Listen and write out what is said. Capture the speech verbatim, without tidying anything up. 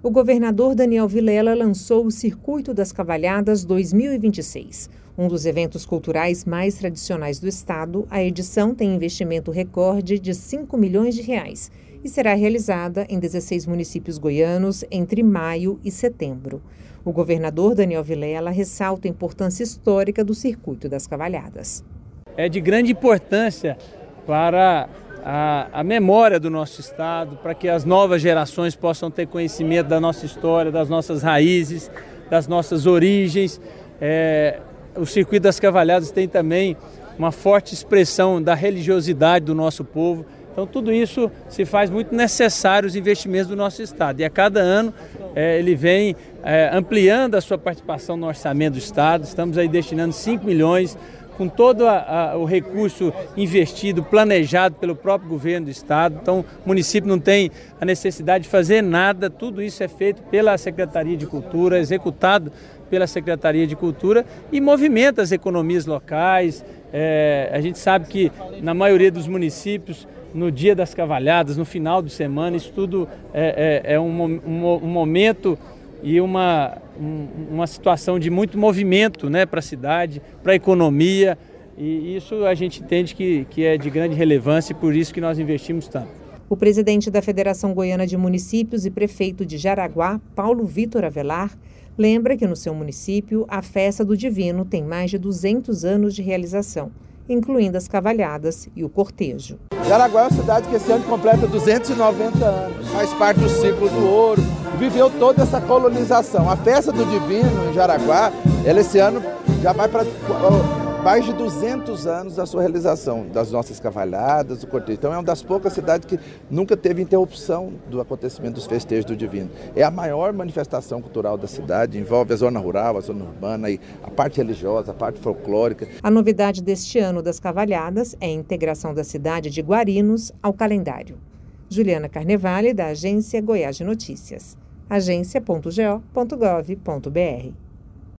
O governador Daniel Vilela lançou o Circuito das Cavalhadas dois mil e vinte e seis. Um dos eventos culturais mais tradicionais do estado, a edição tem investimento recorde de cinco milhões de reais e será realizada em dezesseis municípios goianos entre maio e setembro. O governador Daniel Vilela ressalta a importância histórica do Circuito das Cavalhadas. É de grande importância para a, a memória do nosso estado, para que as novas gerações possam ter conhecimento da nossa história, das nossas raízes, das nossas origens. É, o Circuito das Cavalhadas tem também uma forte expressão da religiosidade do nosso povo. Então tudo isso se faz muito necessário os investimentos do nosso estado. E a cada ano é, ele vem é, ampliando a sua participação no orçamento do estado. Estamos aí destinando cinco milhões com todo a, a, o recurso investido, planejado pelo próprio governo do estado. Então o município não tem a necessidade de fazer nada, tudo isso é feito pela Secretaria de Cultura, executado pela Secretaria de Cultura e movimenta as economias locais. É, a gente sabe que na maioria dos municípios, no dia das cavalhadas, no final de semana, isso tudo é, é, é um, um, um momento e uma, um, uma situação de muito movimento, né, para a cidade, para a economia, e isso a gente entende que, que é de grande relevância e por isso que nós investimos tanto. O presidente da Federação Goiana de Municípios e prefeito de Jaraguá, Paulo Vitor Avelar, lembra que no seu município a Festa do Divino tem mais de duzentos anos de realização, incluindo as cavalhadas e o cortejo. Jaraguá é uma cidade que esse ano completa duzentos e noventa anos, faz parte do ciclo do ouro, viveu toda essa colonização. A Festa do Divino em Jaraguá, ela esse ano já vai para mais de duzentos anos da sua realização, das nossas cavalhadas, do cortejo. Então é uma das poucas cidades que nunca teve interrupção do acontecimento dos festejos do Divino. É a maior manifestação cultural da cidade, envolve a zona rural, a zona urbana, e a parte religiosa, a parte folclórica. A novidade deste ano das cavalhadas é a integração da cidade de Guarinos ao calendário. Juliana Carnevale, da Agência Goiás de Notícias. agência ponto go ponto gov ponto br